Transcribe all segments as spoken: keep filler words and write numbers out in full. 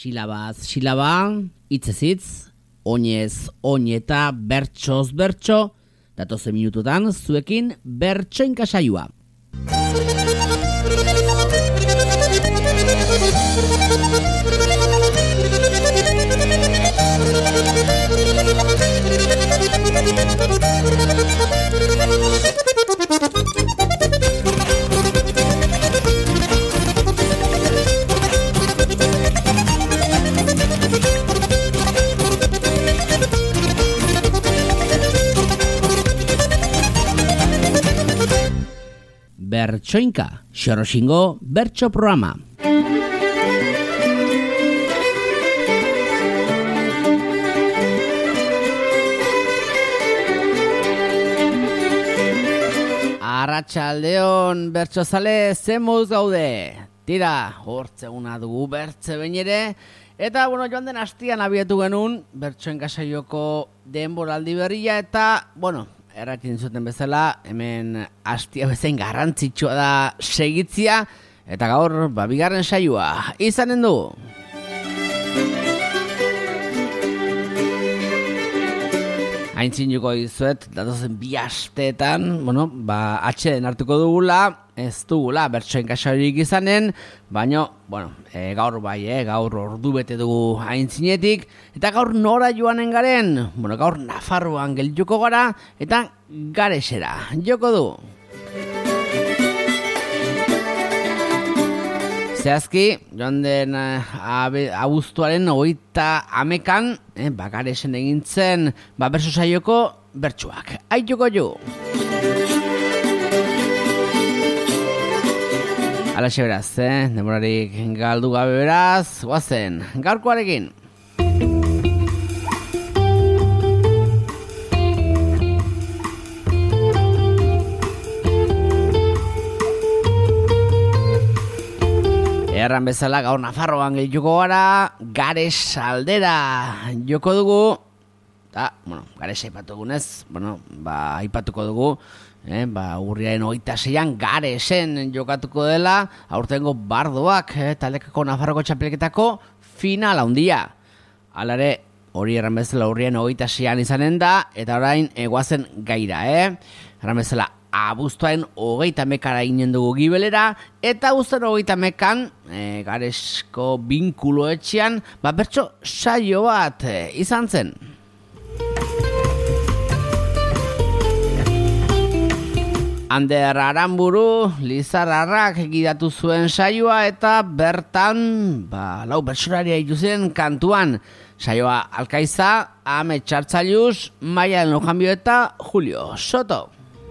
Silabaz silaba, hitzez hitz, oinez oin eta bertsoz bertso, datozen minututan zuekin bertsoinka saioa. Bertsoinka, Xoroxingo bertso programa. Arratsaldeon bertsozale, ze moduz gaude? Tira, hortzeguna dugu bertze behin ere, eta bueno, joan den astian abiatu genuen bertsoinka saioko denboraldi berria, eta bueno, erratin zuten bezala, hemen astia bezain garrantzitsua da segitzia, eta gaur, ba, bigarren saioa izanen du. Aintzin joko dizuet, datozen bi asteetan, bueno, ba, atxeden hartuko dugula, ez dugula bertsoinka saiorik izanen, baina, bueno, e, gaur bai, e, gaur ordu bete dugu aintzinetik, eta gaur nora joanen garen, bueno, gaur Nafarroan geldiuko gara, eta Garesera joko du. Zehazki, joan den abuztuaren hogeita hamekan, eh, ba, Garesen egintzen, ba, bertso saioko bertsuak. Aituko ju! Alaxe beraz, eh? Demorarik galdu gabe beraz, guazen, gaurkoarekin. Erran bezala gaur Nafarroan gehiuko gara, Gares aldera joko dugu, eta, bueno, Gares aipatu dugunez, bueno, ba, aipatuko dugu, eh, ba, urriaren hogeita seian Garesen jokatuko dela, aurtengo bardoak, eh, taldekako Nafarroko txapelketako final handia. Halare, hori erran bezala urriaren hogeita seian izanen da, eta orain egoazen gaira, eh? Erran bezala, abuztuaren hogeita mekara ginen dugu Gibelera, eta abuztuaren hogeita mekan, e, Garesko binkulo etxean, ba, bertso saio bat e, izan zen. Ander Aranburu, Lizarrarrak gidatu zuen saioa, eta bertan, ba, lau bertsoraria ikusen kantuan, saioa Alkaiza, Ame Txartzailuz, Maia Lojanbio eta Julio Soto.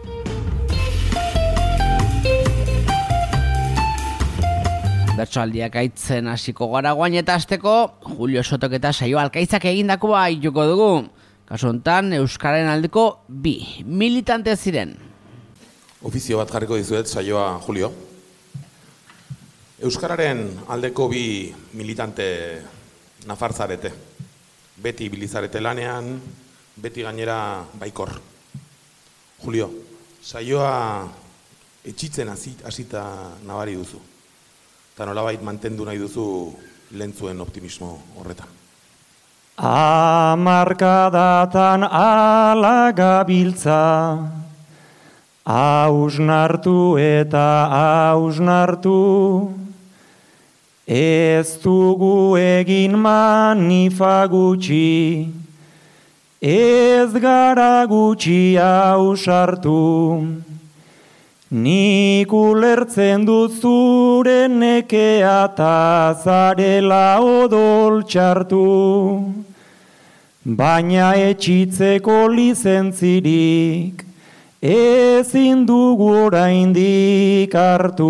Bertsoaldiak aitzen hasiko gara guain eta azteko, Julio Sotok eta saio Alkaizak egindakoa aituko dugu. Kasu honetan, Euskararen aldeko bi militante ziren. Ofizio bat jarriko dizuet saioa, Julio. Euskararen aldeko bi militante nafarzarete. Beti bilizarete lanean, beti gainera baikor. Julio, saioa etxitzen hasita nabari duzu. Eta nolabait mantendu nahi duzu lentzuen optimismo horretan. Amarkadatan ala gabiltza, hausnartu eta hausnartu, ez dugu egin manifa gutxi, ez gara gutxi hausartu. Nik ulertzen dut zure nekea eta zarela odol txartu, baina etxitzeko lizentzirik ezin dugu oraindik hartu.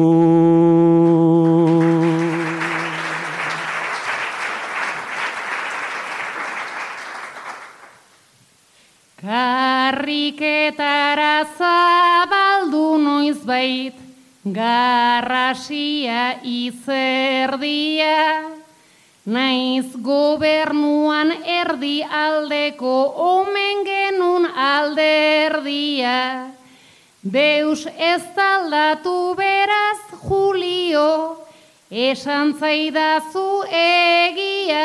Karriketara zabaldu noizbait, garrasia izerdia, naiz gobernuan erdi aldeko omen genun alderdia. Deus ez aldatu beraz, Julio, esan zaidazu egia.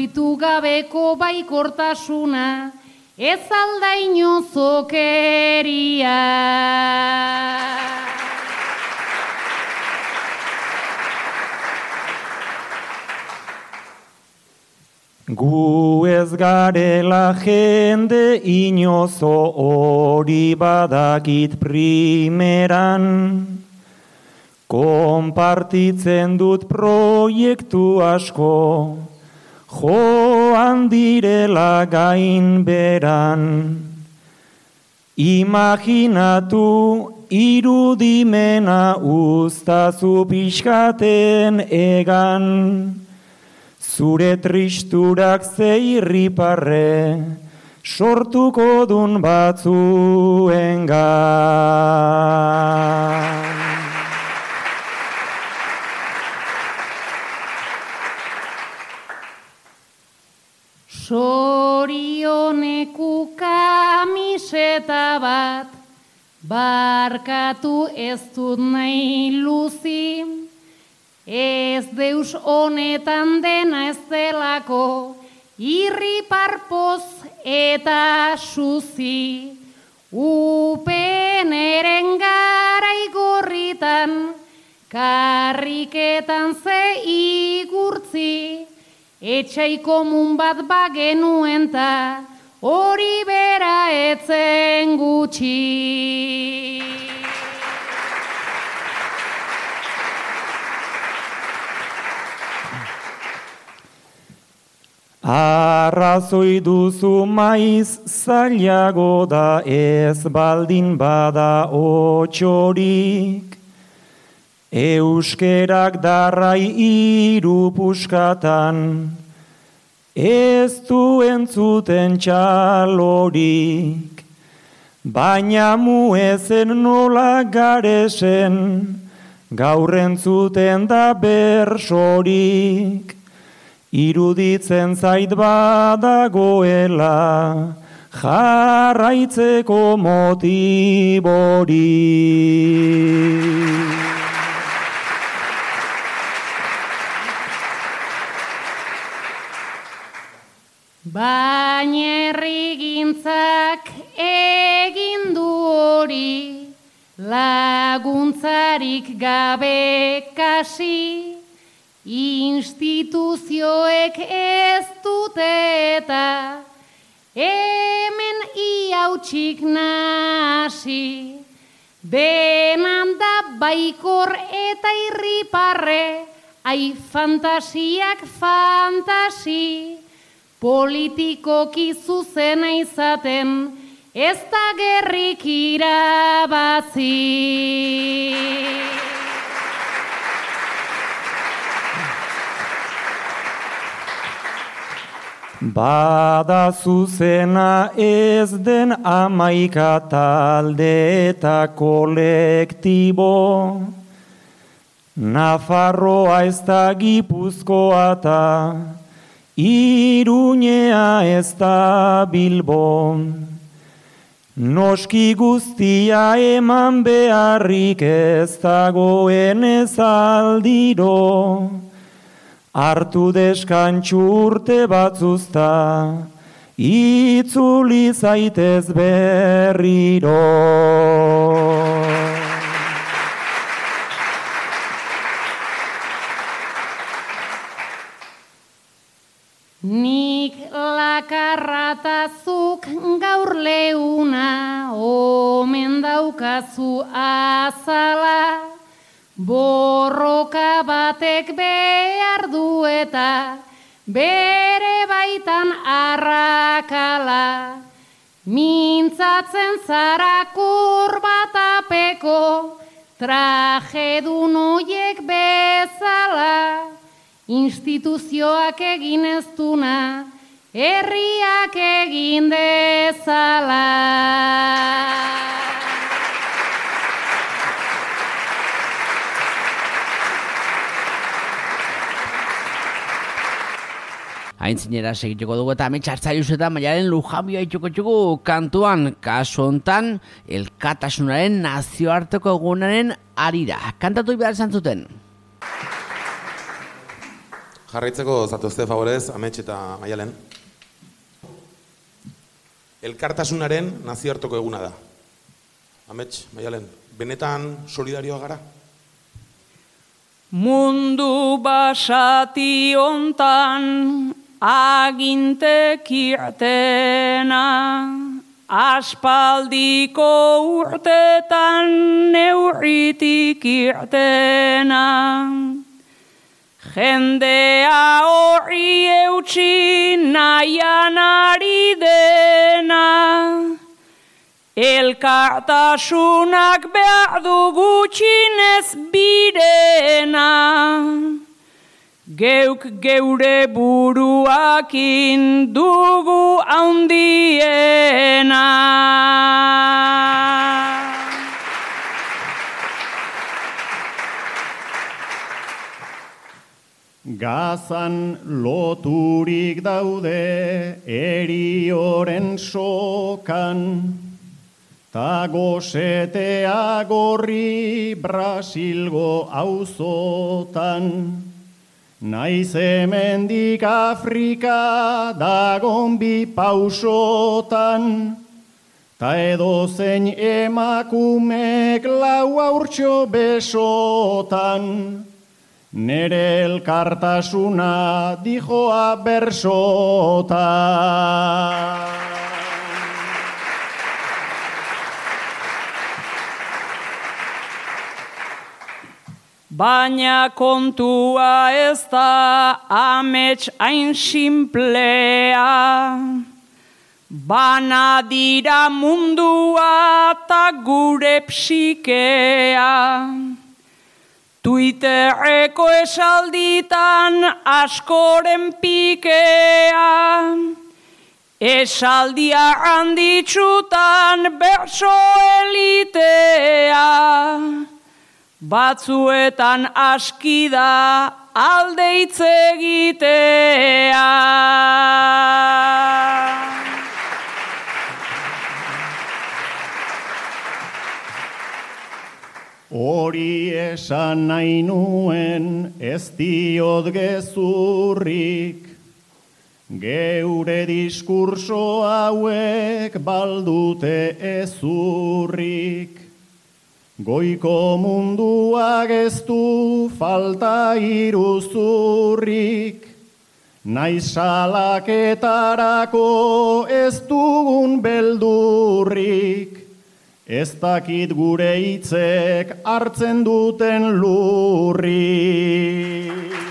fruitu gabeko baikortasuna, ez alda inozokeria. Gu ez garela jende inozo hori badakit primeran, konpartitzen dut proiektu asko, joan direla gain beran. Imaginatu irudimena uztazu pixkaten egan, zure tristurak zeirriparre sortuko dun batzuengan. Sorioneku kamiseta bat, barkatu ez dut nahi luzi, ez deus honetan dena ez delako, irriparpoz eta suzi, upeneren garai gorritan, karriketan ze igurtzi, etxai komun bat bagenuen ta, hori bera etzen gutxi. Arrazoi duzu maiz zailago da ez baldin bada otxorik, euskerak darrai hiru puskatan, ez du entzuten txalorik, baina mu ezen nola garesen, gaur entzuten da bersorik, iruditzen zait badagoela, jarraitzeko motiborik. Baina herrigintzak egin du hori, laguntzarik gabe kasi, instituzioek ez dute eta hemen iautsik nasi, denan da baikor eta irriparre, ai fantasiak fantasi, politikoki zuzena izaten, ez da gerrik irabazi. Bada zuzena ez den amaika talde eta kolektibo, Nafarroa ez da Gipuzkoa eta Iruñea ez da Bilbo, noski guztia eman beharrik ez dagoen ez aldiro, hartu deskantxu urte batzuzta, itzuli zaitez berriro. Nik lakarratazuk gaur leuna, omen daukazu azala, borroka batek behar du eta bere baitan arrakala. Mintzatzen zara kurbatapeko, trajedun oiek bezala, instituzioak egin ez duna, herriak egin dezala. Aintzinera segituko dugu eta ametxartzaiuz eta maialen lujambioa itxuko txugu kantuan, kasu hontan, elkatasunaren nazioarteko egunaren arira. Kantatu behar zantzuten. Jarraitzeko zatozte favorez, Amets eta Maialen. Elkartasunaren nazioarteko eguna da. Amets, Maialen, benetan solidarioa gara? Mundu basati hontan agintek irtena, aspaldiko urtetan neurritik irtena. Jendea horri eutxi nahian ari dena, elkartasunak behar du gutxinez birena, geuk geure buruakin dugu handiena. Gazan loturik daude erioren sokan, ta gosetea gorri Brasilgo auzotan. Naiz hemendik Afrika dagon bi pausotan, ta edozein emakumek lau haurtxo besotan. Nere elkartasuna dijoa bersotan. Baina kontua ez da amets hain simplea, bana dira mundua ta gure psikea. Twitterreko esalditan askoren pikea, esaldia handitsutan berso elitea, batzuetan aski da alde hitz egitea. Hori esan nahi nuen ez diot gezurrik, geure diskurso hauek baldute ezurrik. Goiko mundua geztu falta iruzurrik, naiz salaketarako ez dugun beldurrik. Ez dakit gure hitzek hartzen duten lurri.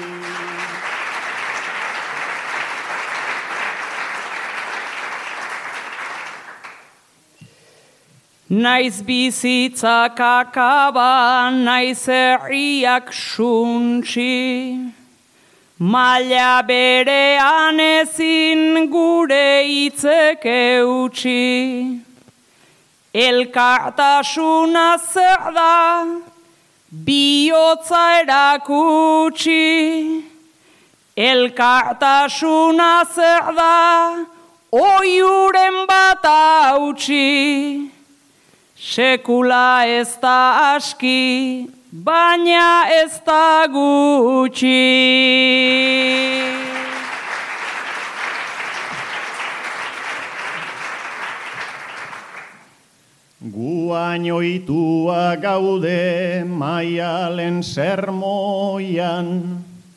Naiz bizitzak akaba, naiz herriak suntsi, maila berean ezin gure hitzek eutsi. Elkartasuna zer da, bihotza erakutsi. Elkartasuna zer da, oiuren bat hautsi. Sekula ez da aski, baina ez da gutxi. Guain oitua gaude Maialen sermoian,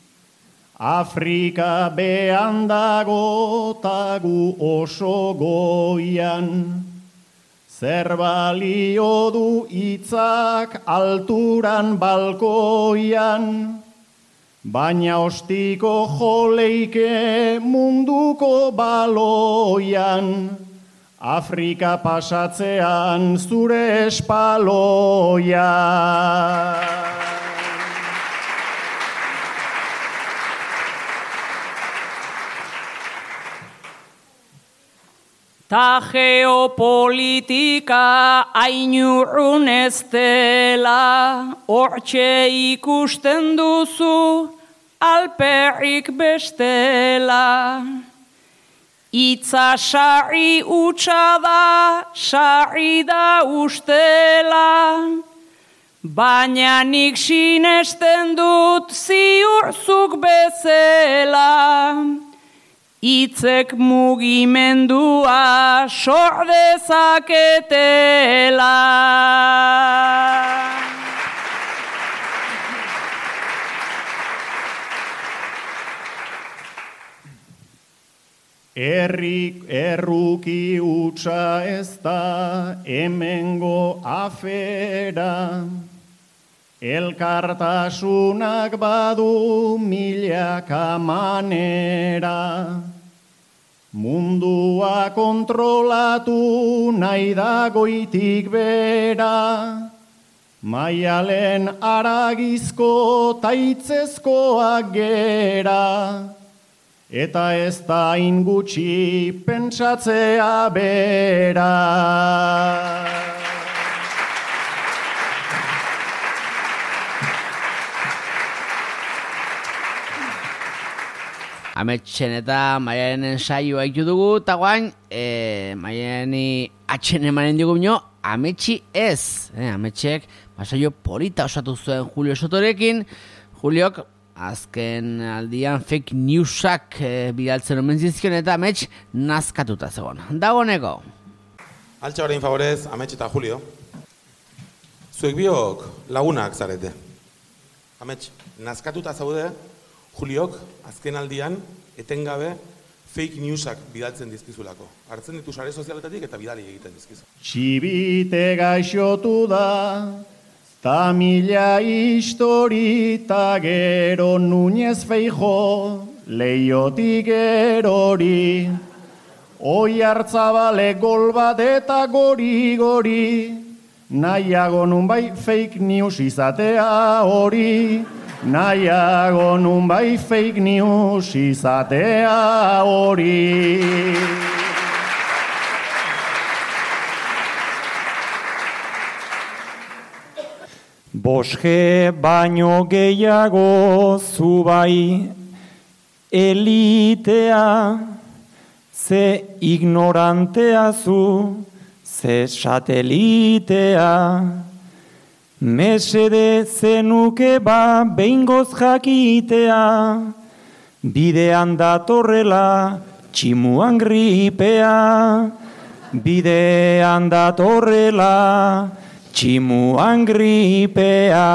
Afrika behan dago ta gu oso goian. Zer balio du hitzak alturan balkoian, baina ostiko joleike munduko baloian. Afrika pasatzean zure espaloia. Ta geopolitika ainurrun ez dela, hortxe ikusten duzu alperrik bestela. Itza sarri utxa da, sarri da ustela, baina nik sinesten dut ziurzuk bezala, hitzek mugimendua sor dezaketela. Errik erruki utza ez da hemengo afera, elkartasunak badu milaka manera, mundua kontrolatu nahi da goitik bera, Maialen aragizko taitzezkoak gera, eta ez da ingutxi pentsatzea bera. Ametxen eta Maialenen saioa iku dugu, eta guain, e, Maialeni atxen emanen dugu bino, ametxi ez. E, ametxek, saio polita osatu zuen Julio Sotorekin. Juliok, azken aldian fake newsak e, bidaltzen omen zizkion eta amets nazkatuta zegoen. Dagoneko. Altxa orain favorez, Amets eta Julio. Zuek biok lagunak zarete. Amets, nazkatuta zaude, Juliok azken aldian etengabe fake newsak bidaltzen dizkizulako. Hartzen ditu sare sozialetatik eta bidali egiten dizkizu. Txibite gaixotu da, ta mila histori, ta gero Nuñez Feijo, leiotik erori. Oi hartzabale gol bat eta gori-gori, nahiago nunbai fake news izatea hori, nahiago nunbai fake news izatea hori. Boske baino gehiago zu bai elitea, ze ignorantea zu, ze satelitea. Mesede zenuke ba behingoz jakitea, bidean datorrela tximuan gripea, bidean datorrela tximuan gripea.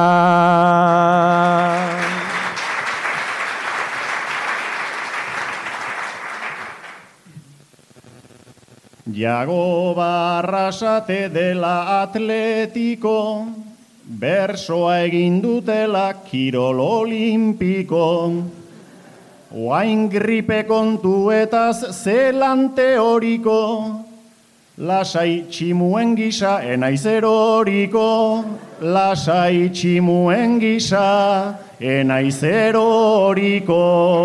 Jago Barrasate dela atletiko, bersoa egin dutela kirol olimpiko. Oain gripe kontuetaz zelan teoriko, lasai tximuen gisa enaiz eroriko, lasai tximuen gisa enaiz eroriko.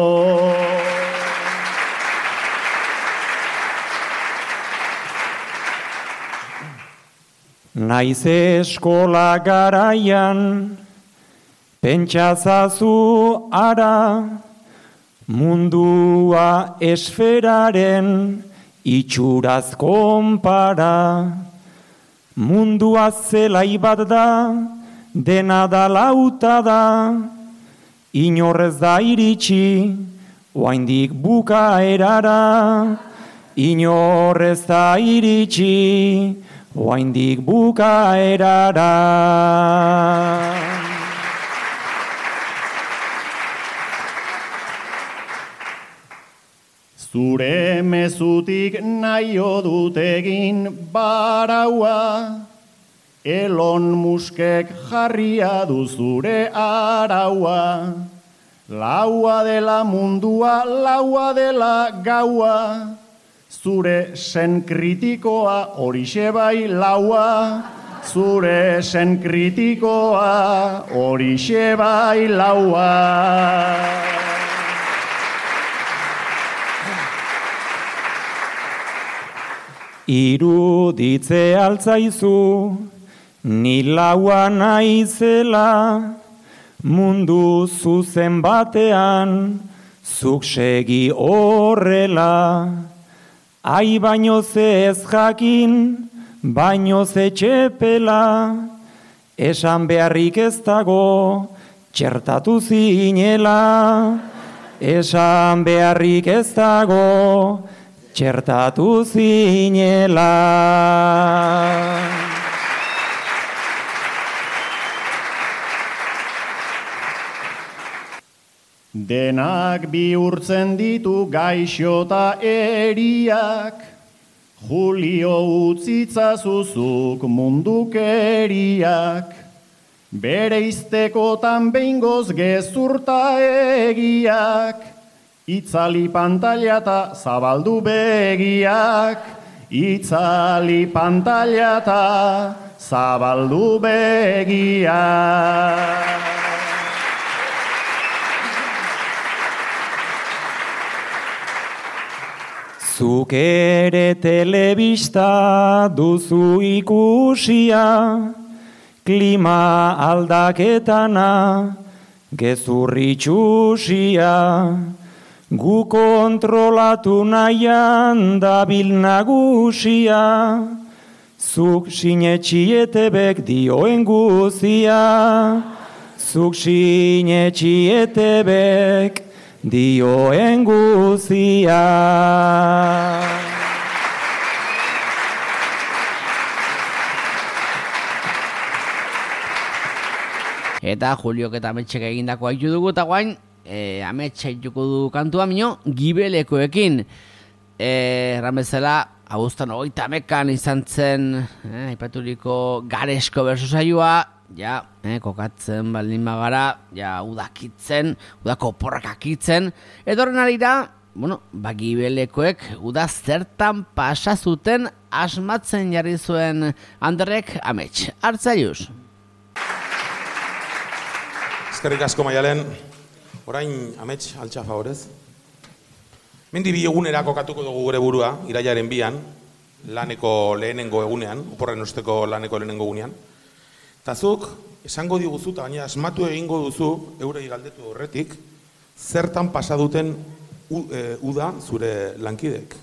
Naiz eskola garaian, pentsazazu ara, mundua esferaren itxuraz konpara. Mundua zelai bat da, dena da lauta da, inorrez da iritsi, oaindik bukaerara, inorrez da iritsi, oaindik bukaerara. Zure mezutik naio dut egin baraua, Elon Muskek jarria du zure araua. Laua dela mundua, laua dela gaua, zure sen kritikoa horixe bai laua, zure sen kritikoa horixe bai laua. Iruditze altzaizu, ni laua naizela, mundu zuzen batean, zuk segi horrela. Ai baino ze ez jakin, baino ze txepela, esan beharrik ez dago, txertatu zinela. Esan beharrik ez dago, txertatu zinela. Denak bihurtzen ditu gaixota eriak, Julio utzitzazuzuk mundukeriak, bere iztekotan behingoz gezurta egiak, itzali pantaila eta zabaldu begiak, itzali pantaila eta zabaldu begiak. Zuk ere telebista duzu ikusia, klima aldaketana, gezurritxusia, gu kontrolatu nahian dabil nagusia, zuk sinetxietebek dioen guzia, zuk sinetxietebek dioen guzia. Eta Juliok eta Ametxek egindako haitu dugu, eta guain, e, Ametxek joko du kantua mino, gibelekoekin. Erran bezala, abuztan hogeita hamekan izan zen, eh, aipaturiko Garesko bersu saioa, ja, eh, kokatzen baldin bagara, ja, udakitzen, udako porrakakitzen, edo horren arira, bueno, ba, gibelekoek uda zertan pasa zuten asmatzen jarri zuen Anderrek Amets. Hartzaiuz. Eskerrik asko Maialen, orain Amets altxa favorez. Mendi bi egunera kokatuko dugu gure burua, irailaren bian, laneko lehenengo egunean, oporren osteko laneko lehenengo egunean. Eta zuk, esango diguzu, eta baina asmatu egingo duzu, eurei galdetu horretik, zertan pasa duten e, uda zure lankidek.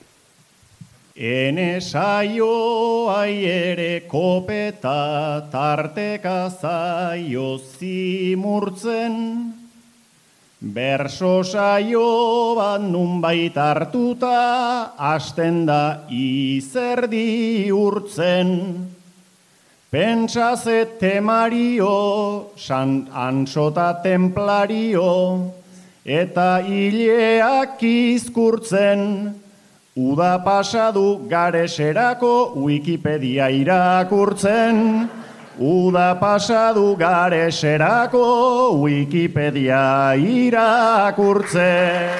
Ene saio aiere kopeta tarteka zaio zimurtzen, berso saio bat nunbait hartuta hasten da izerdi urtzen. Pentsase temario, san ansota templario, eta hileak izkurtzen, uda pasadu Gareserako Wikipedia irakurtzen, uda pasadu Gareserako Wikipedia irakurtzen.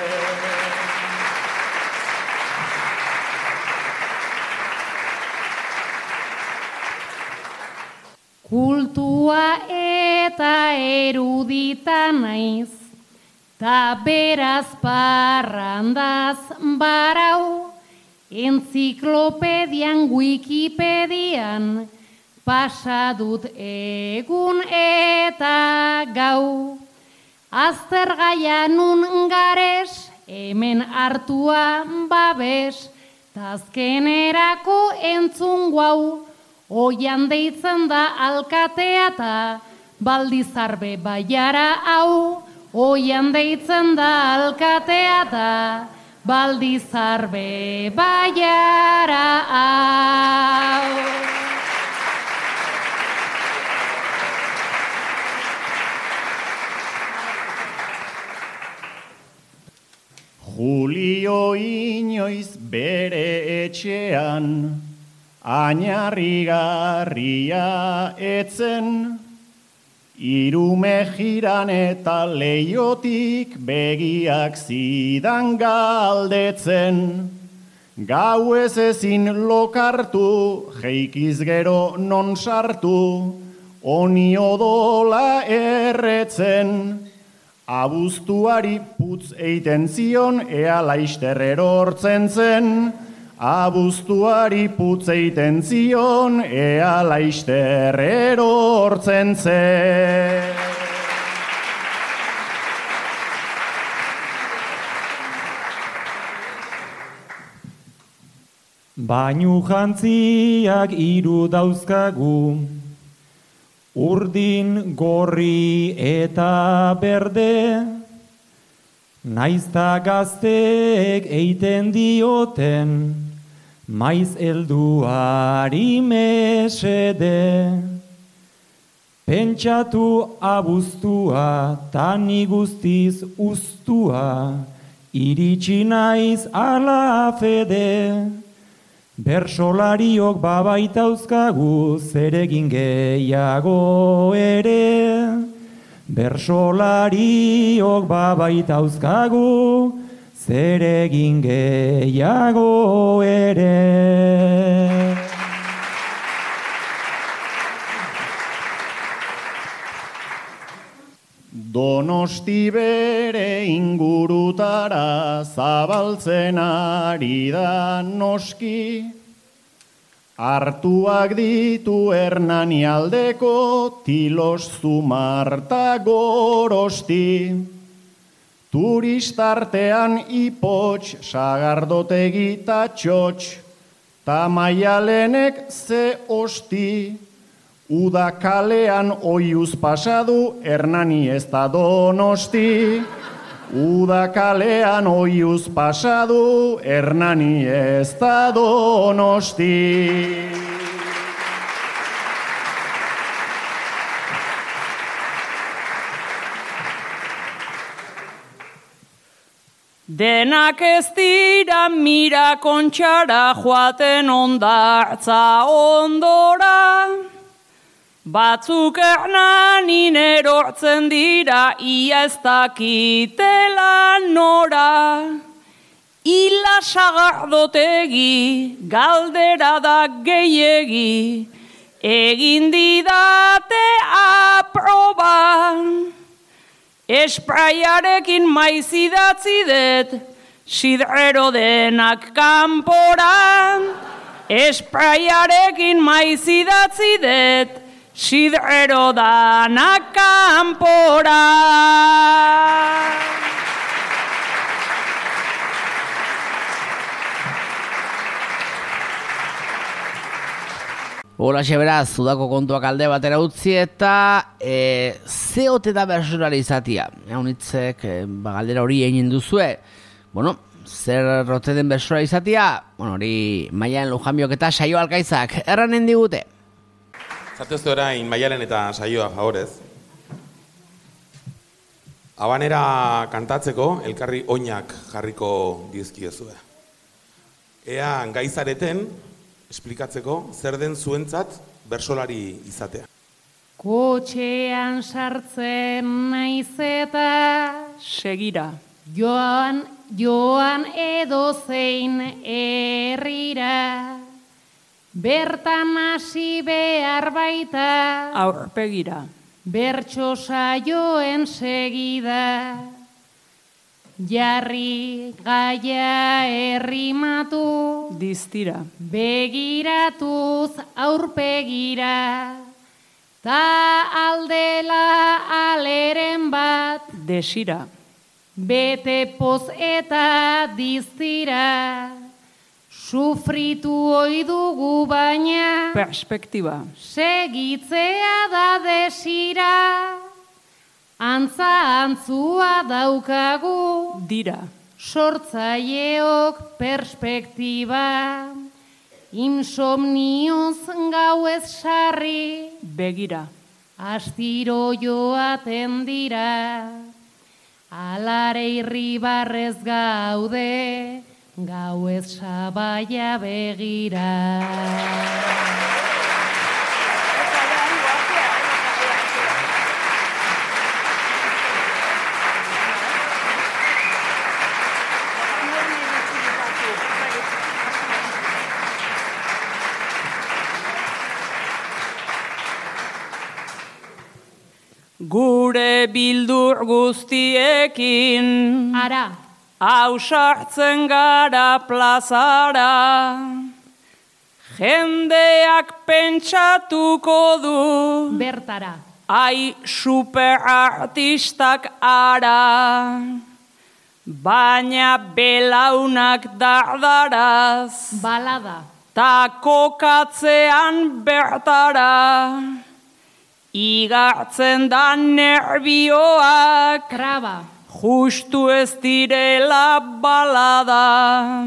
Kultua eta erudita naiz, ta beraz parrandaz barau, entziklopedian Wikipedian, pasadut egun eta gau. Aztergaia nun Gares, hemen hartua babes, tazkenerako entzun guau, oian deitzen da alkatea eta Baldizarbe baiara hau, oian deitzen da alkatea eta Baldizarbe baiara hau. Julio inoiz bere etxean, añarrigarria etzen, irume jiran eta leiotik begiak zidan galdetzen. Gau ez ezin lokartu, jeikiz gero non sartu, oni odola erretzen. Abuztuari putz eiten zion, ea laister erortzen zen. Abuztuari putz eiten zion, ea laister erortzen zen. Bainu jantziak hiru dauzkagu, urdin gorri eta berde, naizta gazteek eiten dioten, maiz helduari mesede. Pentsatu abuztua, tani guztiz ustua, iritsi naiz ala fede. Bersolariok babaitauzkagu, zeregin gehiago ere. Bersolariok babaitauzkagu, zeregin gehiago ere. Donosti bere ingurutara zabaltzen ari da noski, hartuak ditu Hernani aldeko Tilos, Zumarta, Gorosti. Turistartean Ipotx, Sagardotegi ta Txotx, ta Maialenek ze osti. Uda kalean oiuz pasadu, Hernani ez da Donosti. Uda kalean oiuz pasadu, Hernani ez da Donosti. Denak ez dira mira kontxara joaten ondartza ondora. Batzuk Hernanin erortzen dira, ia ez dakitela nora. Ila Sagardotegi, galdera da gehiegi, egin didate aproba. Espraiarekin maiz idatzi det, sidrero denak kanpora. Espraiarekin maiz idatzi det, sidrero danak kanpora. Hola, beraz, Udako kontuak alde batera utzi eta e, ze ote da bersolari izatea. Haunitzek, e, galdera hori egin duzue. Bueno, zer ote den bersolari izatea? Bueno, hori Maialen Lujanbiok eta Saio Alkaizak erranen digute. Zartezte orain Maialen eta Saioa favorez. Habanera kantatzeko elkarri oinak jarriko dizkiozue. Ea gaizareten esplikatzeko zer den zuentzat bersolari izatea. Kotxean sartzen naiz eta Segira. joan, joan edozein herrira. Bertan hasi behar baita, Aurpegira. bertso saioen segida. Jarri gaia errimatu, Diztira. begiratuz aurpegira. Ta aldela aleren bat, Desira. bete poz eta diztira. Sufritu ohi dugu baina, Perspektiba. segitzea da desira. Antza antzua daukagu, Dira. sortzaileok perspektiba. Insomnioz gauez sarri, Begira. astiro joaten dira. Alare irribarrez gaude, gauez sabaia begira. Gure bildur guztiekin Ara, ausartzen gara plazara. Jendeak pentsatuko du, bertara, ai superartistak ara. Baina belaunak dardaraz, balada, ta kokatzean bertara. Igartzen da nerbioak, Traba. justu ez direla balada.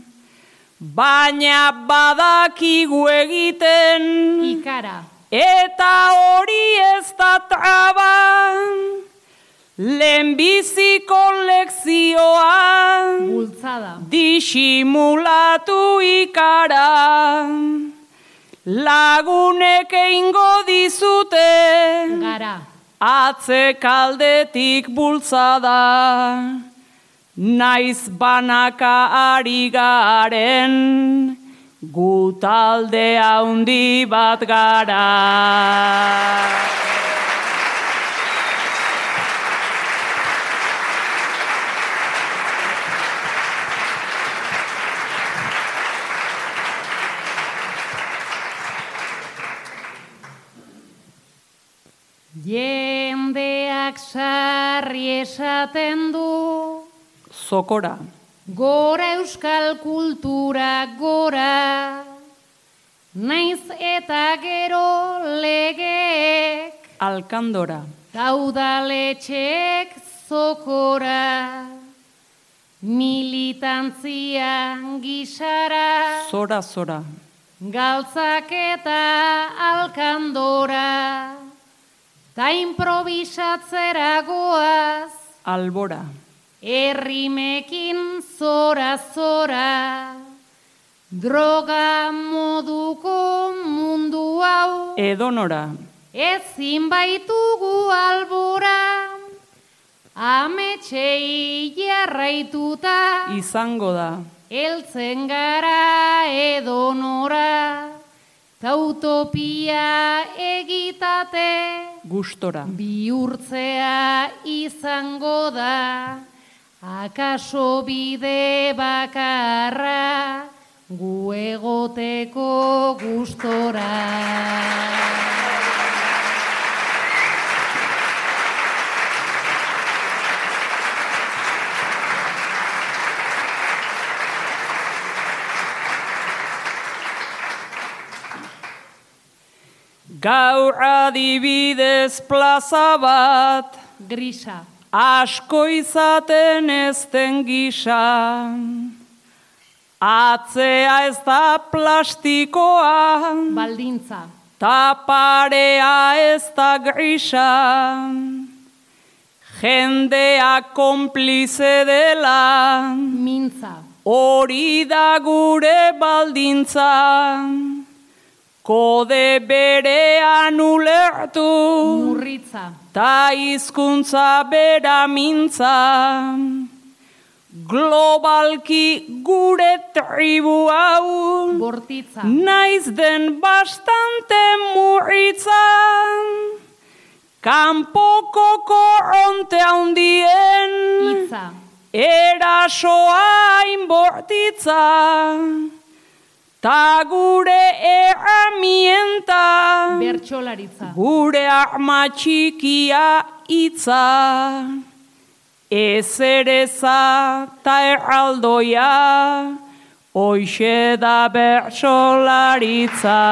Baina badakigu egiten, Ikara. eta hori ez da traba. Lehenbiziko lekzioa, Bultzada. disimulatu ikara. Lagunek eingo dizute, Gara. atzekaldetik bultzada. Naiz banaka ari garen, gu talde handi bat gara. Jendeak sarri esaten du, Zokora, gora euskal kultura gora, naiz eta gero legeek, alkandora, daudaletxeek zokora, militantzia gisara, zora, zora, galtzak eta alkandora, ta improvisatzera goaz, albora, errimekin zora zora, droga moduko mundu hau, edonora, ezin baitugu albora, ametxei jarraituta, izango da, heltzen gara edonora, ta utopia egitate, gustora, bihurtzea izango da, akaso bide bakarra, gu egoteko gustora. Gaur adibidez plaza bat, Grisa. asko izaten ez den gisa. Atzea ez da plastikoa, Baldintza. ta parea ez da grisa. Jendea konplize dela, Mintza. hori da gure baldintza. Kode berean ulertu, Murritza. ta hizkuntza bera mintza. Globalki gure tribu hau, Bortitza. naiz den bastante murritza. Kanpoko korronte handien, Itza. erasoa inbortitza. Ta gure erramienta, Bertsolaritza. gure arma txikia hitza. Ezereza ta erraldoia, hoixe da bertsolaritza.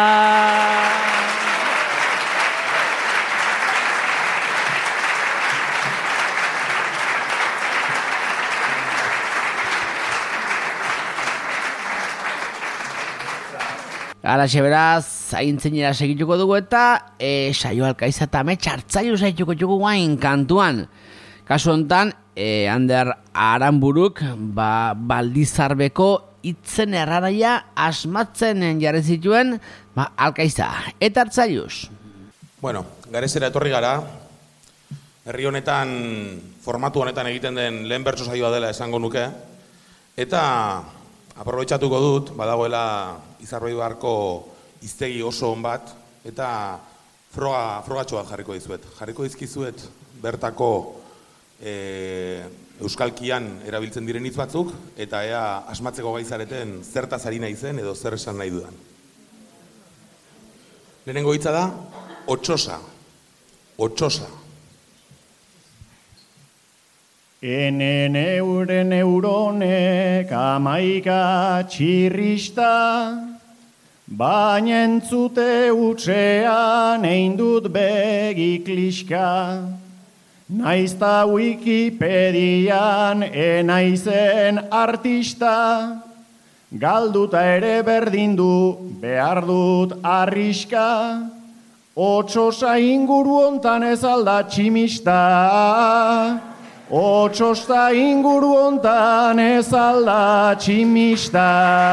Alaxe beraz, zaintzeinera segituko dugu eta e, saio alkaiza eta amets hartzailu zaituko dugu guain kantuan. Kasu honetan, e, Ander Aranburuk ba, Baldizarbeko hitzen erraraia asmatzen jarri zituen ba, alkaiza. Eta hartzailuz. Bueno, garezera etorri gara, herri honetan, formatu honetan egiten den lehen bertso saioa dela esango nuke, eta aprobetxatuko dut, badagoela Izarroibarko hiztegi oso on bat, eta froga, frogatxo bat jarriko dizuet. Jarriko dizkizuet bertako e, euskalkian erabiltzen diren hitz batzuk, eta ea asmatzeko gaizareten zertaz ari naizen edo zer esan nahi dudan. Lehenengo hitza da, otsosa. Otsosa. Enen euren neuronek amaika txirrista, baina entzute utxean ein dut begi kliska, naizta Wikipedian enaizen artista, galduta ere berdin du behar dut arriska, otsosa inguru hontan ez alda tximista, otsosa inguru hontan ez alda tximista.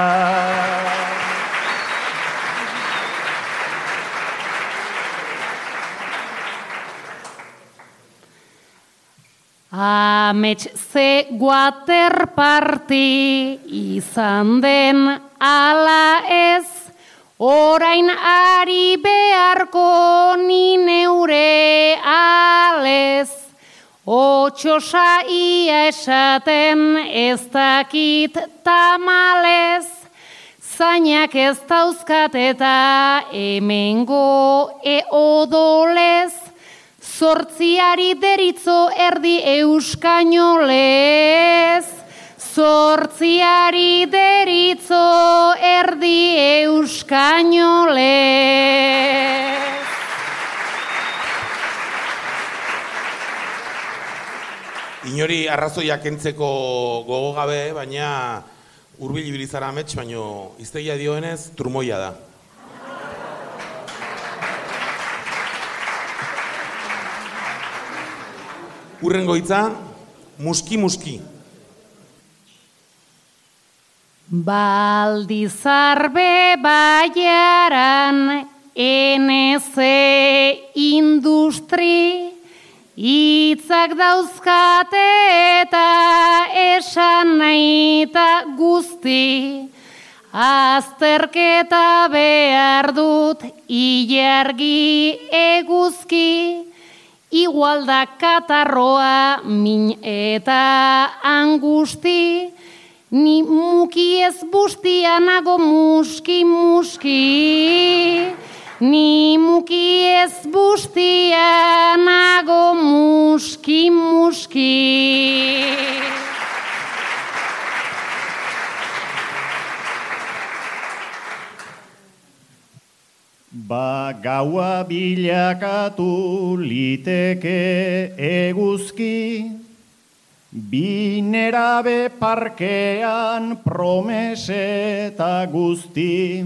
Amets ze water party izan den ala ez, orain ari beharko ni neure alez. Otsosa ia esaten ez dakit tamalez, zainak ez dauzkat eta hemengo eodolez, zortziari deritzo erdi euskainolez, zortziari deritzo erdi euskainolez. Inori arrazoiak kentzeko gogo gabe, baina hurbil ibili zara amets, baino hiztegia dioenez trumoia da. Urrengo hitza, muski-muski. Baldizarbe baiaran enez industri, hitzak dauzkate eta esan nahi eta guzti, azterketa behar dut ilargi eguzki, igual da katarroa min eta angusti, ni muki ez bustia nago muski-muski, ni muki ez bustia nago muski-muski. Ba gaua bilakatu liteke eguzki, bi nerabe parkean promeseta guzti,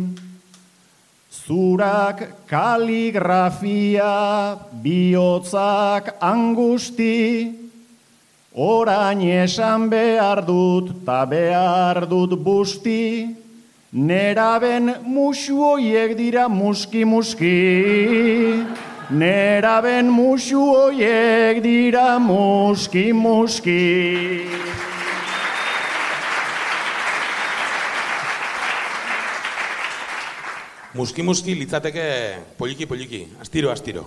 zurak kaligrafia, bihotzak angusti, orain esan behar dut ta behar dut busti, neraben musu hoiek dira muski-muski, neraben musu hoiek dira muski-muski. Muski-muski litzateke poliki-poliki, astiro-astiro.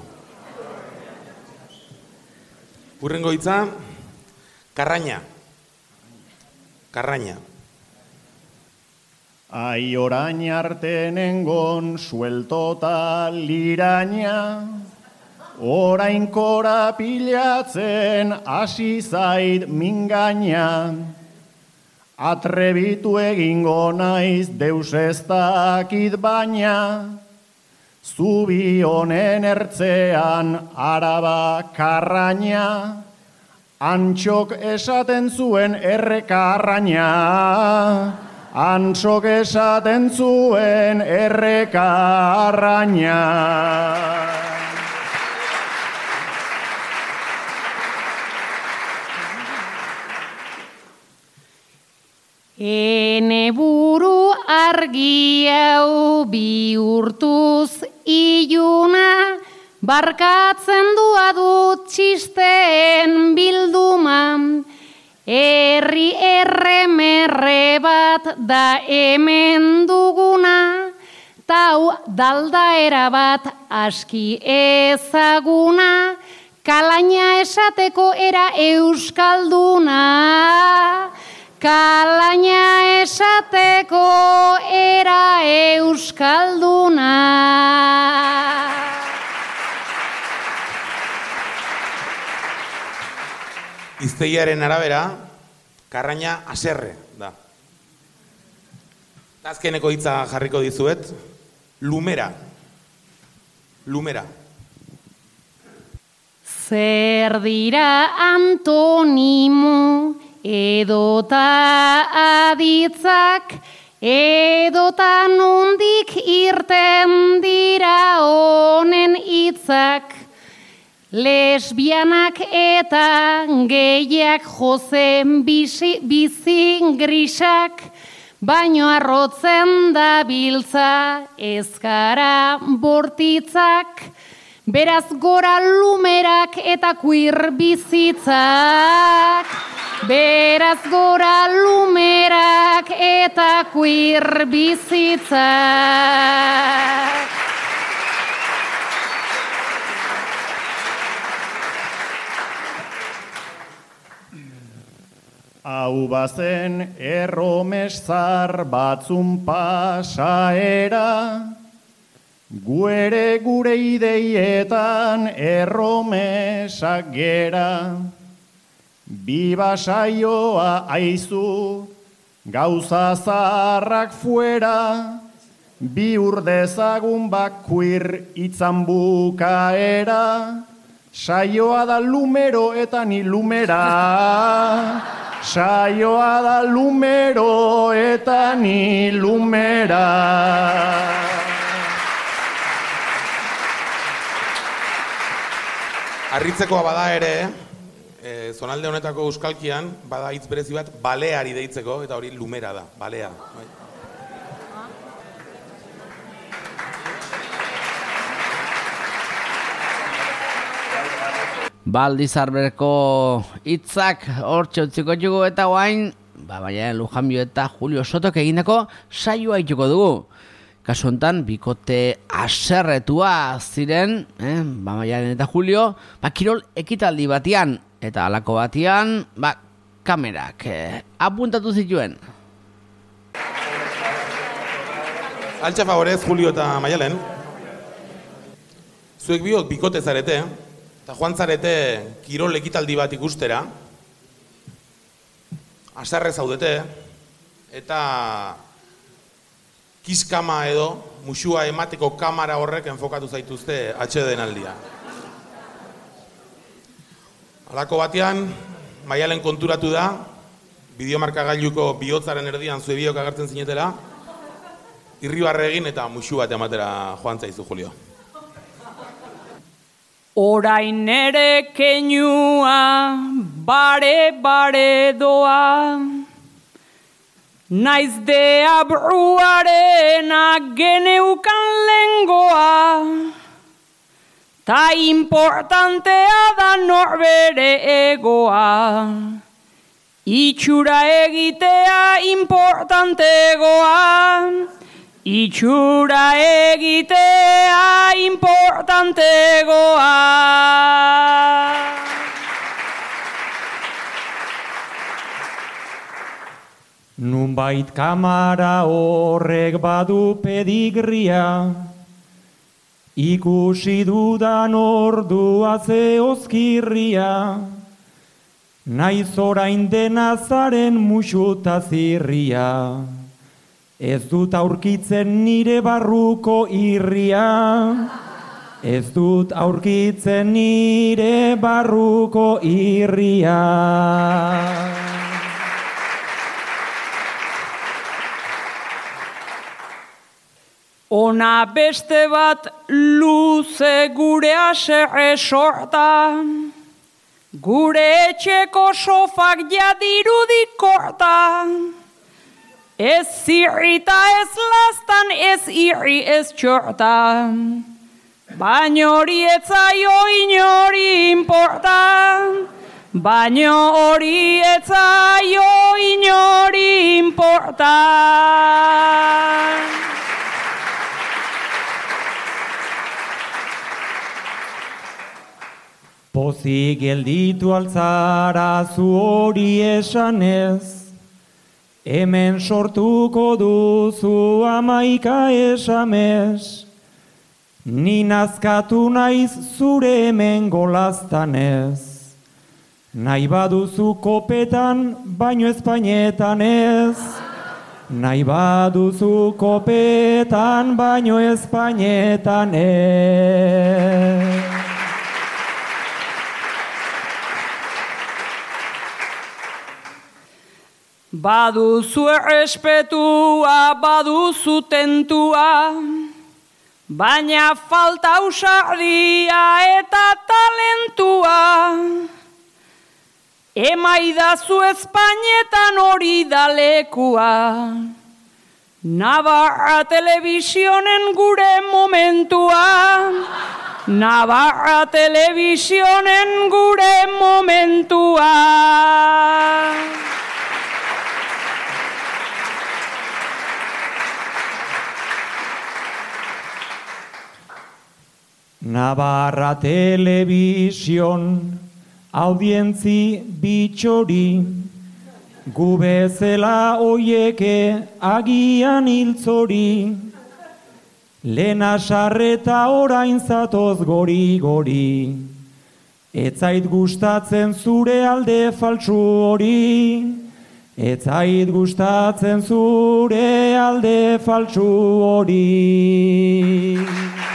Urrengo hitza, karraina. Karraina. Ai orain arte nengon sueltota liraina, orain korapilatzen hasi zait mingaina. Atrebitu egingo naiz deus ez dakit baina, zubi honen ertzean araba karraina, antxok esaten zuen erreka arraina, antxok esaten zuen erreka arraina. Ene buru argi hau bihurtuz iluna, barkatzen dua dut txisteen bilduma, herri erremerre bat da hemen duguna, tau daldaera bat aski ezaguna, kalaina esateko era euskalduna, kalaina esateko era euskalduna. Hiztegiaren arabera, karraina haserre da. Azkeneko hitza jarriko dizuet, Lumera. Lumera. Zer dira antonimo edota aditzak, edota nondik irten dira honen hitzak. Lesbianak eta gehiak jozen bizi, bizi grisak, baino arrotzen da biltza ezkara bortitzak. Beraz gora lumerak eta queer bizitzak. Beraz gora lumerak eta queer bizitzak. Hau bazen erromesar batzun pasaera, guere gure ideietan erromesak gera. Biba saioa aizu, gauza zaharrak fuera, bi urdezagun bakuir itzan bukaera. Saioa da lumero eta ni lumera. Saioa da lumero eta ni lumera. Harritzekoa bada ere, e, zonalde honetako euskalkian, bada hitz berezi bat, baleari deitzeko, eta hori lumera da, balea. Bai. Baldizarberko hitzak hortxe utziko dugu eta guain, ba, baina Lujanbio eta Julio Sotok egindako saioa ituko dugu. Kasu honetan, bikote aserretua ziren, eh, ba, Maialen eta Julio, ba, kirol ekitaldi batian, eta halako batian, ba, kamerak eh, apuntatu zituen. Altxa favorez, Julio eta Maialen. Zuek biok bikote zarete, eta joan zarete kirol ekitaldi bat ikustera, haserre zaudete, eta kiskama edo musua emateko kamera horrek enfokatu zaituzte atsedenaldia. Halako batean, Maialen konturatu da, bideomarkagailuko bihotzaren erdian zue biok agertzen zinetela, irribarre egin eta musu bat ematera joan zaizu, Julio. Orain ere keinua, bare-bare doa, naiz deabruarena geneukan lengoa, ta importantea da norbere egoa, itxura egitea importantegoa, itxura egitea importantegoa. Nunbait kamara horrek badu pedigria, ikusi dudan ordua ze ozkirria, naiz orain dena zaren musuta zirria. Ez dut aurkitzen nire barruko irria, ez dut aurkitzen nire barruko irria. Ona beste bat luze gure haserre sorta, gure etxeko sofak jadirudik korta. Ez zirrita ez lastan, ez irri ez txorta, baino hori etzaio inori importa, baino hori etzaio inori importa. Pozik gelditu altzara zu hori esanez, hemen sortuko duzu amaika esamez, ni nazkatu naiz zure hemen golaztanez, nahi baduzu kopetan, baino espainetan ez, nahi baduzu kopetan, baino Espainetan ez. Baduzu errespetua, baduzu tentua, baina falta ausardia eta talentua. Emaidazu Espainetan hori da lekua, Navarra Televisionen gure momentua, Navarra Televisionen gure momentua. Navarra Television, audientzi bitxori, gu bezala oieke agian hiltzori, lehena sarreta orain zatoz gori-gori, etzait gustatzen zure alde faltsu hori, etzait gustatzen zure alde faltsu hori.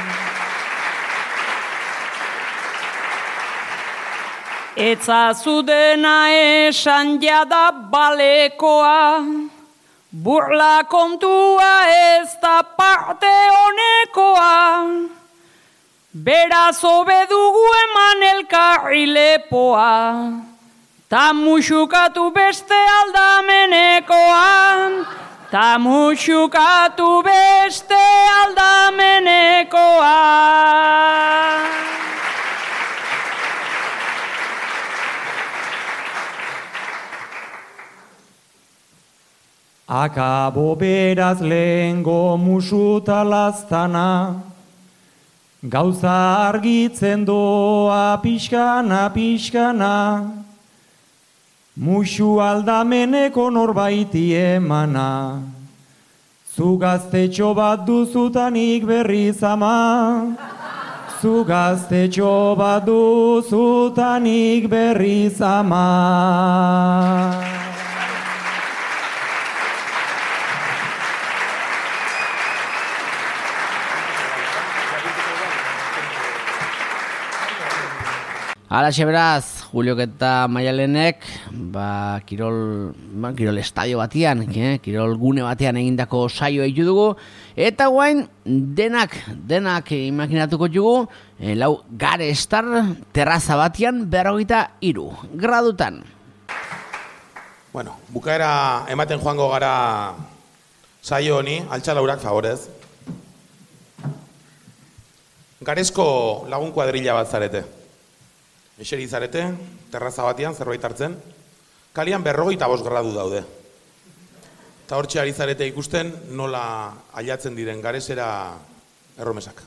Etzazu dena esan jada balekoa, burla kontua ez da parte honekoa, beraz hobe dugu eman elkarri lepoa, ta muxukatu beste aldamenekoa, ta muxukatu beste aldamenekoa. Akabo beraz lehengo musuta laztana, gauza argitzen doa pixkana, pixkana, musu aldameneko norbaiti emana, zu gaztetxo bat duzutanik berriz ama, zu gaztetxo bat duzutanik berriz ama. Halaxe beraz, Juliok eta Maialenek, ba, kirol, ba, kirol estadio batian, eh? Kirol gune batean egindako saio eitu dugu, eta guain denak, denak imaginatuko dugu, eh, lau Gare Star terraza batian berrogeita hiru gradutan. Bueno, bukaera ematen joango gara saio honi, altxalaurak favorez. Garezko lagun kuadrilla bat zarete. Eseri zarete, terraza batean, zerbait hartzen, kalian berrogeita bost gradu daude. Eta hortxe ari zarete ikusten nola ailatzen diren garesera erromesak.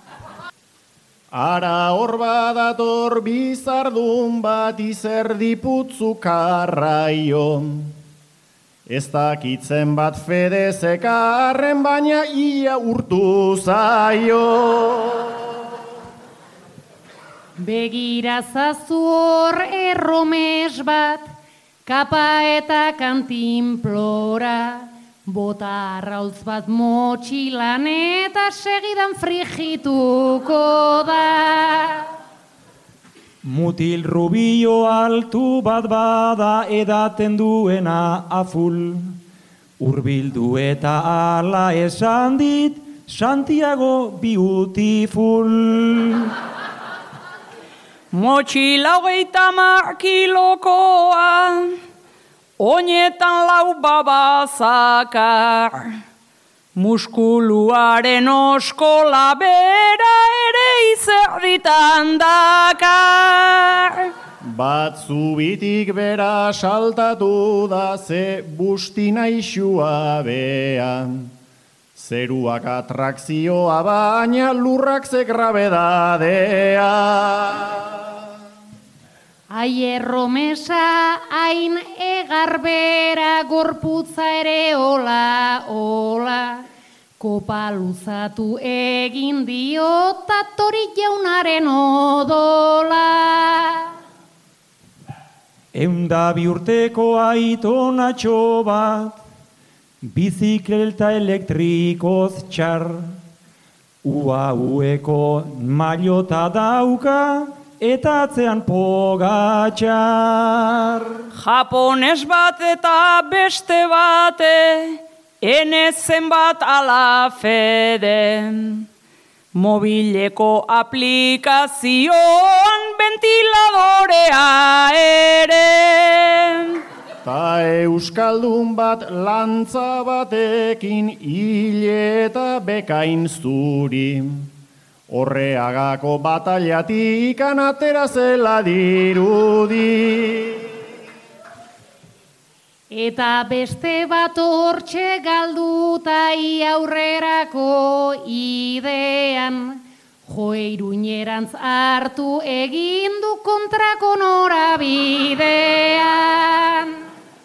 Ara hor badator bizardun bat izerdi putzu karraio, ez dakitzen bat fedezek arren baina ia urtu zaio. Begirazazu hor erromes bat, kapa eta kantinplora, bota arrautz bat motxilan eta segidan frigituko da. Mutil rubio altu bat bada edaten duena aful, urbildu eta ala esan dit, Santiago beautiful. Motxila hogeita hamar kilokoa, oinetan lau babazakar, muskuluaren oskola bera ere izerditan dakar. Bat zubitik bera saltatu da ze bustina isua bean, zeruak atrakzioa baina lurrak ze grabedadea. Ai erromesa, hain egarbera, gorputza ere ola, ola, kopa luzatu egin dio, tatori jaunaren odola. Eunda bi urteko aitonatxo bat, bizikleta elektrikoz txar, ua ueko mailota dauka, eta atzean pogatxar. Japones bat eta beste bate, enezen bat ala fede. Mobileko aplikazioan ventiladorea ere. Ta euskaldun bat lantza batekin hile eta bekain zuri. Horreagako bataliatik anatera zela dirudi. Eta beste bat hortxe galduta aurrerako idean, jo Iruñerantz hartu egin du kontrako norabidean.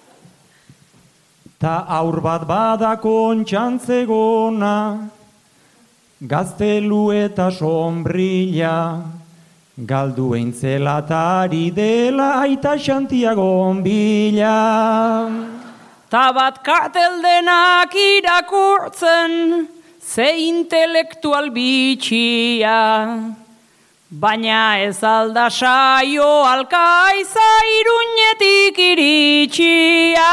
Ta aur bat badako ontxantzegona, gaztelu eta sombrilla, galdu eintzelatari dela aita Santiagon bila. Ta bat kartel denak irakurtzen, ze intelektual bitxia. Baina ez alda saio alkaiza Iruñetik iritxia.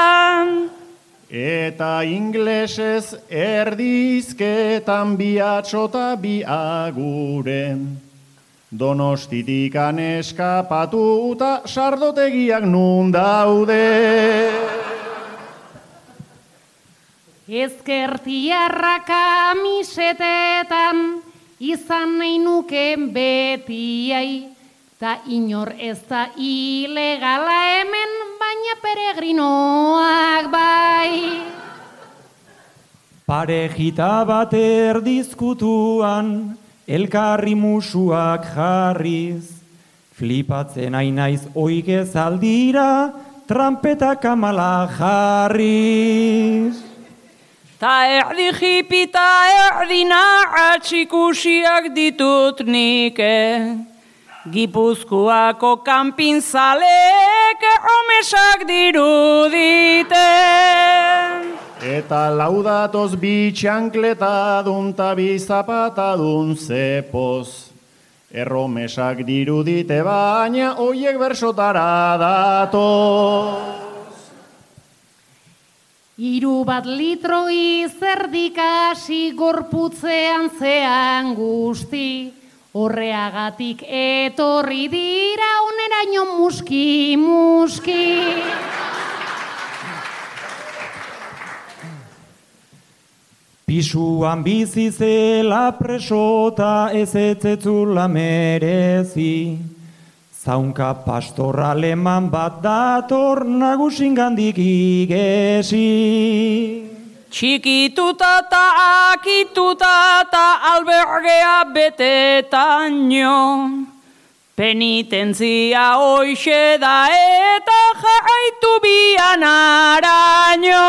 Eta inglesez erdizketan biatxota bi agure. Donostitikan eskapatuta sardotegiak nun daude. Ezkertiarra kamisetetan izan nahi nuken betiai, ta inor ez da ilegala hemen, baina peregrinoak bai. Parejita bat erdizkutuan, elkarri musuak jarriz, flipatzen ainaiz oigez aldira, trampeta kamala jarriz. Ta erdi jipita erdina atxikusiak ditut nike, Gipuzkoako kanpinzalek omesak dirudite. Eta laudatoz bi txankletadun ta bi zapatadun zepoz. Erromesak dirudite baina oiek bersotara datoz. Hiru bat litro izerdikasi gorputzean zean guzti, horreagatik etorri dira oneraino muski, muski. Pisuan bizi zela presota ez etzetzula merezi, zaunka pastor aleman bat dator nagusingandik igesi. Txikituta eta akituta eta albergea betetaino, penitentzia hoixe da eta jarraitu bian araño.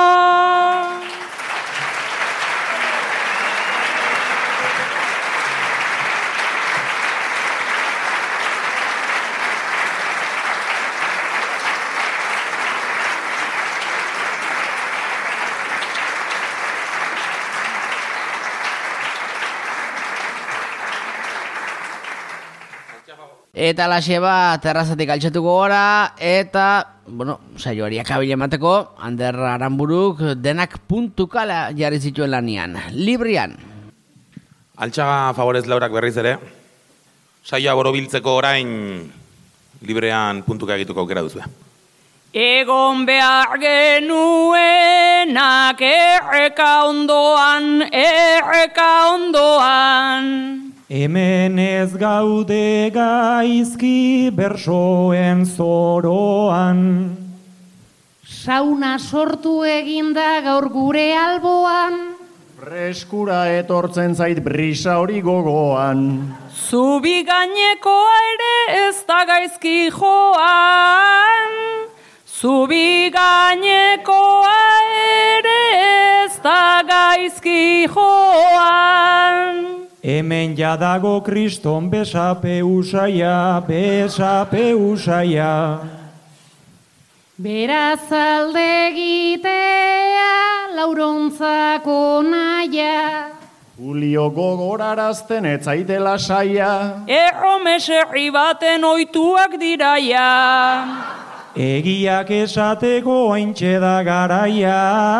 Eta laxe bat terrazatik altxatuko gora, eta, bueno, saioari akabile emateko, Ander Aranburuk denak puntukala jarri zituen lanian. Librian. Altxaga favorez Laurak berriz ere, saioa borobiltzeko orain librean puntuka egituko aukera duzue. Egon behar genuenak erreka ondoan, erreka ondoan. Hemen ez gaude gaizki bersoen zoroan. Sauna sortu eginda gaur gure alboan, Freskura etortzen zait brisa hori gogoan. Zubi gainekoa ere ez da gaizki joan. Zubi gainekoa ere ez da gaizki joan. Hemen jadago kriston besape usaia, besape usaia. beraz alde egitea laurontzako naia. Julio gogorarazten etzaitela saia. Erromes herri baten oituak diraia. Egiak esateko ointxe da garaia.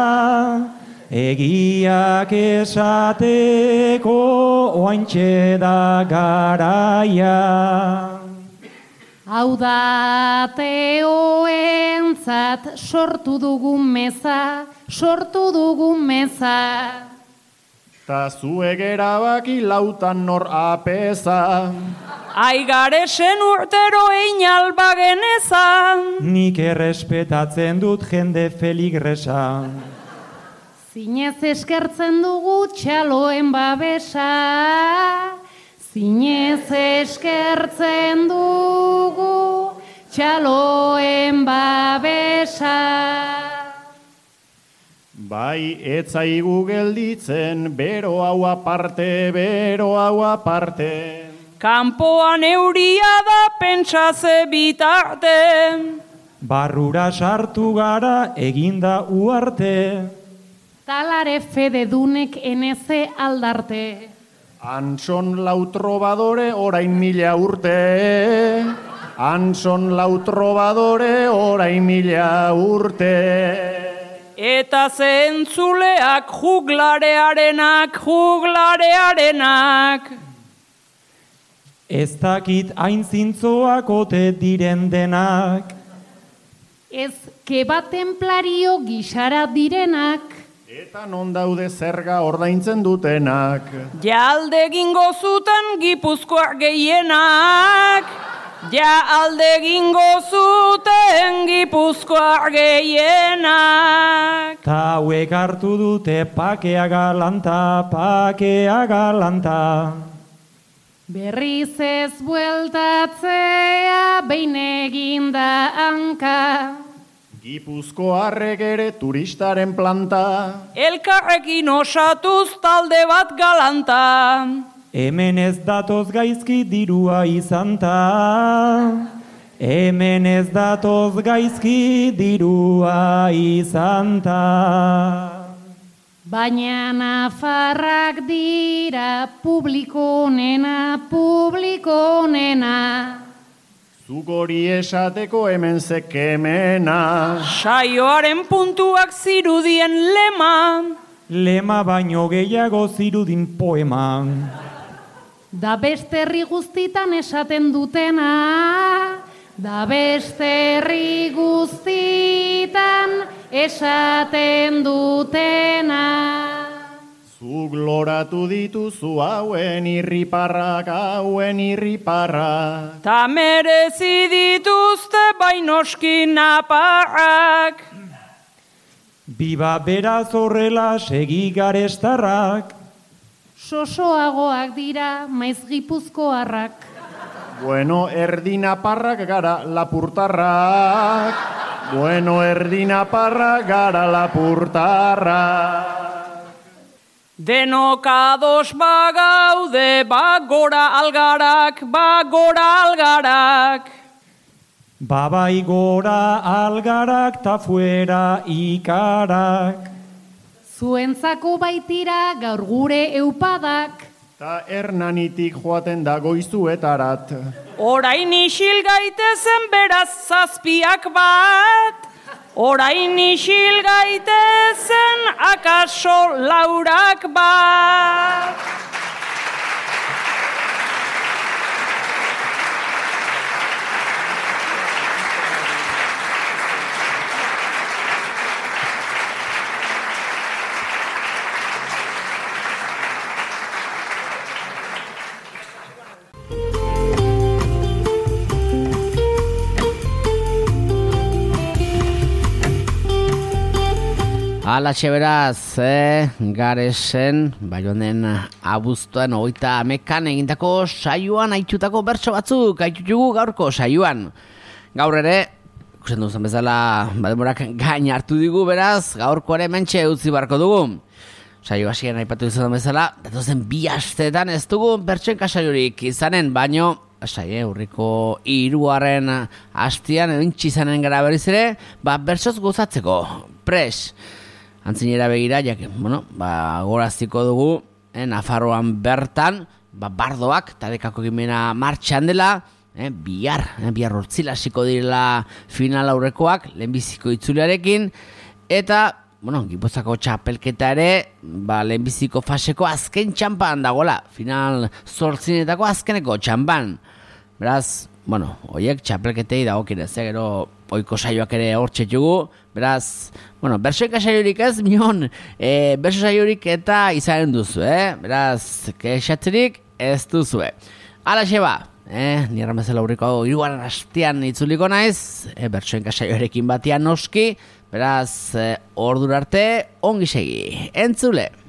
Egiak esateko ointxe da garaia. Hau da teoentzat sortu dugun meza, sortu dugun meza. Ta zuek erabaki lautan nor apeza. Aigaresen urtero einalba geneza. Nik errespetatzen dut jende feligresa. Zinez eskertzen dugu txaloen babesa. Zinez eskertzen dugu txaloen babesa. Bai, etzaigu gelditzen, bero hau aparte, bero hau aparte. Kanpoan euria da pentsaze bitarte. Barrura sartu gara eginda uarte. Talare fededunek eneze aldarte. Anson lau trobadore orain mila urte. Anson lau trobadore orain mila urte. Eta zentzuleak juglarearenak, juglarearenak. Ez dakit hain zintzoak ote diren denak. Ez keba templario gixara direnak. Eta non daude zerga ordaintzen dutenak. Ja alde egingo zuten Gipuzkoak gehienak. Ja alde egingo zuten Gipuzkoak gehienak. Ta hauek hartu dute pakea galanta, pakea galanta. Berriz ez bueltatzea behin eginda hanka. Gipuzkoarrek ere turistaren planta. Elkarrekin osatuz talde bat galanta. Hemen ez datoz gaizki dirua izanta. Hemen ez datoz gaizki dirua izanta. Baina nafarrak dira publiko nena, publiko nena. Zuk hori esateko hemen zekemena. Saioaren puntuak zirudien lema. Lema baino gehiago zirudin poema. Da beste herri guztitan esaten dutena. Da beste herri guztitan esaten dutena. Zuk loratu dituzu hauen irriparrak, hauen irriparrak. Ta merezi dituzte bainoski naparrak. Biba beraz horrela segi garestarrak. Sosoagoak dira maiz gipuzkoarrak. Bueno, erdi naparrak gara lapurtarrak. Bueno, erdi naparrak gara lapurtarrak. Denok ados bagaude, bagora algarak, bagora algarak. Babai gora algarak ta fuera ikarak. Zuentzako baitira gaur gure eupadak. Ta Hernanitik joaten da goizuetarat. Orain isil gaitezen beraz zazpiak bat. Orain isil gaitezen akaso laurak bat. Alatxe beraz, eh, Garesen, bai honen abuztuan hogeita hamekan egindako saioan aitutako bertso batzuk, aitutugu gaurko saioan. Gaur ere, ikusten duzen bezala, bademorak gain hartu digu beraz, gaurko ere mentxe utzi barko dugu. Saio hasieran aipatu izan bezala, datozen bi asteetan ez dugu bertsoen kasaiorik izanen, baino, saie, urriko hiruaren hastian, edo intxizanen gara berriz ere, ba, bertsoz gozatzeko, pres. antzinera begira, jak, bueno, ba, goraziko dugu, eh, Nafarroan bertan, ba, bardoak, tarekako gimena martxan dela, eh, bihar, eh, bihar hortzila hasiko direla final aurrekoak, lehenbiziko itzulearekin, eta, bueno, Gipuzkoako txapelketa ere, ba, lehenbiziko faseko azken txampan dagoela, final zortzinetako azkeneko txampan. Beraz, bueno, horiek txapelketei dagokinez, eh, gero oiko saioak ere hortxetugu, beraz, bueno, bersoika saiorik ez, mion, e, berso saiorik eta izanen duzu, eh? Beraz, kexatzerik ez duzue. Alaxe ba, eh, nire bezala aurriko hirugarren hastian itzuliko naiz, eh, bersoika saioarekin batian noski, beraz, eh, ordura arte ongi segi, entzule!